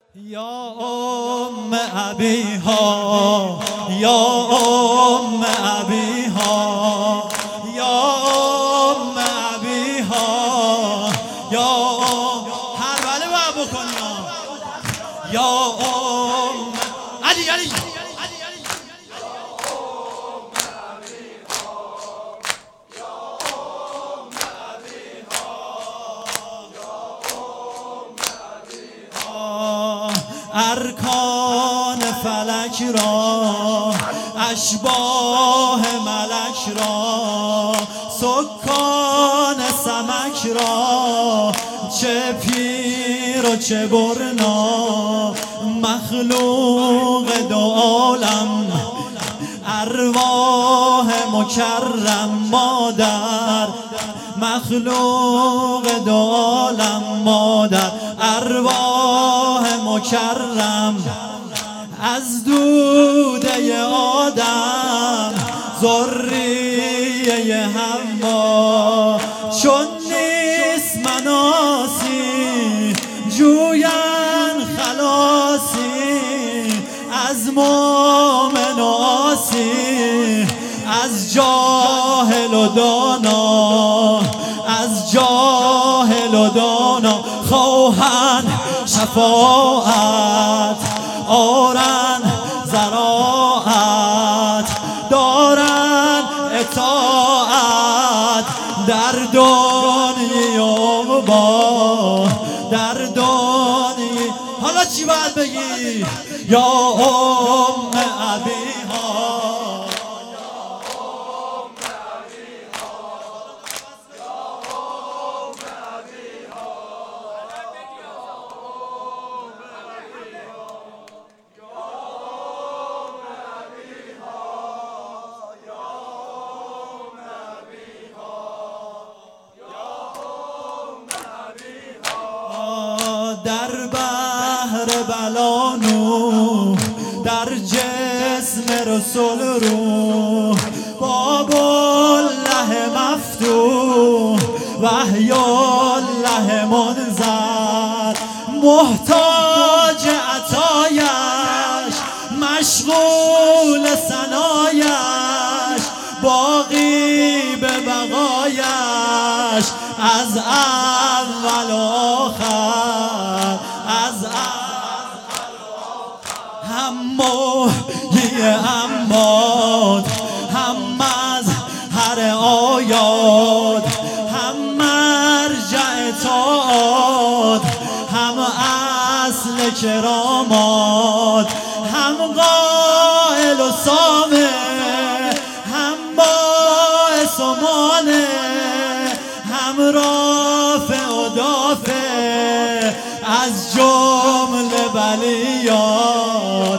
یا ابیها یا ابیها یا ابیها یا هر بله باید بکنیم یا علی ارکان فلک را اشباح ملک را سکان سمک را چه پیر و چه برنا مخلوق دو عالم ارواح مکرم مادر مخلوق دو عالم مادر ارواح مکرم از دوده آدم ذریه حوا چون نیست مناسی جوین خلاصی از مومن و عاصی از جاهل و دانا از جاهل و دانا خواهن شفاعت آرن زراعت دارن اطاعت در دنیا با در دنیا. حالا چی باید بگی؟ یا ابیها در بحر بلانو در جسم رسول رو باب الله مفتوح وحی الله منزل محتاج عطایش مشغول ثنایش باقی به بقایش از اول و آخر از هم محیی اموات هم از هر آیات هم مرجع طاعات هم اصل کرامات هم قائل و سامع هم باعث و مانع هم رافع و دافع از جمله بلیات